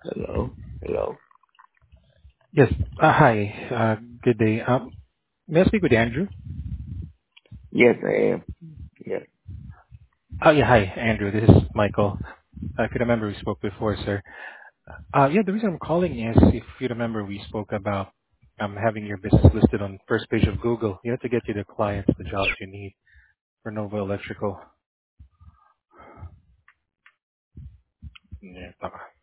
Hello. Hello. Yes. Hi. Good day. May I speak with Andrew? Yes, I am. Yes. Oh, yeah. Hi, Andrew. This is Michael. If you remember, we spoke before, sir. Yeah, the reason I'm calling is, if you remember, we spoke about having your business listed on first page of Google, to get you the clients, the jobs you need for Nova Electrical. Yeah.